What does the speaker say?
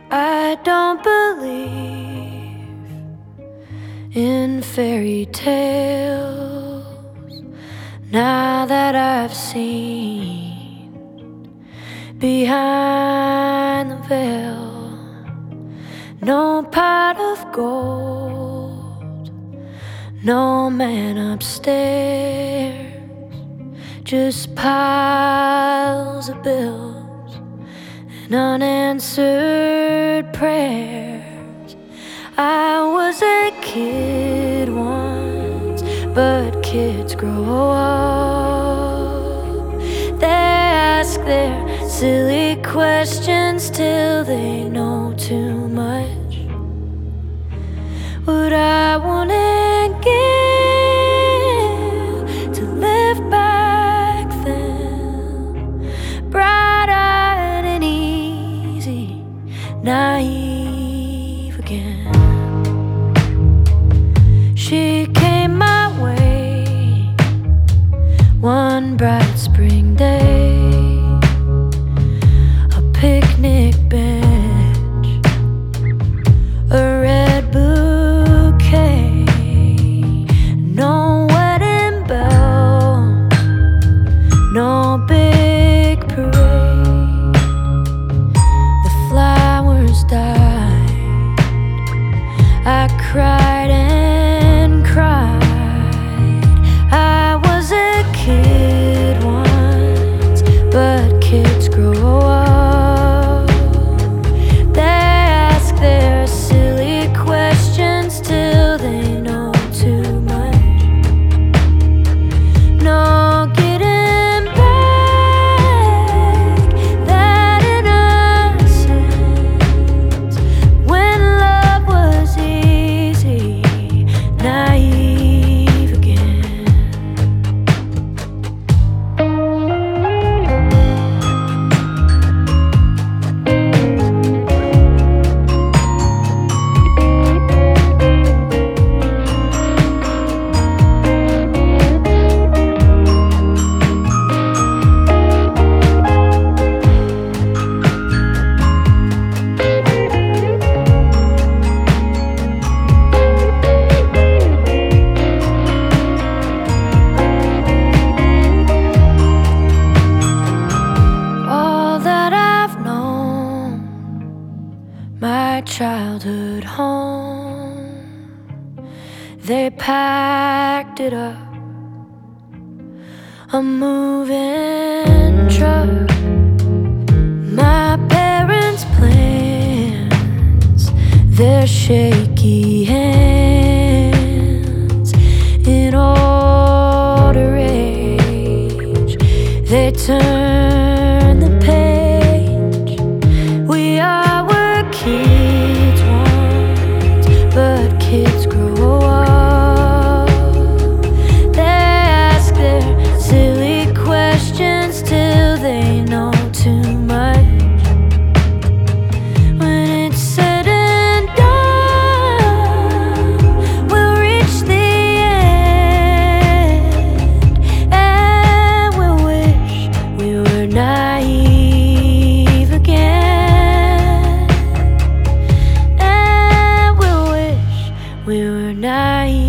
I don't believe in fairy tales now that I've seen behind the veil. No pot of gold, no man upstairs, just piles of bills and unanswered prayers. I was a kid once, but kids grow up. They ask their silly questions till they know too much. What I wouldn't give to live back then, bright-eyed and easy, naive again. She came my way one bright spring day, a picnic bench, a red bouquet, no wedding bells, no big parade. The flowers died, I cried and cried. I was a kid once, but kids grow up. They ask their silly questions till they know too much. No getting back that innocence when love was easy, naive again. All that I've known, my childhood home, they packed it up, a moving truck. My parents' plans, their shaky hands in order age, they turn the page. We all were kids once, but kids grow up. They ask their silly questions till they know too much. When it's said and done, we'll reach the end, and we'll wish we were naive again, and we'll wish we were naive.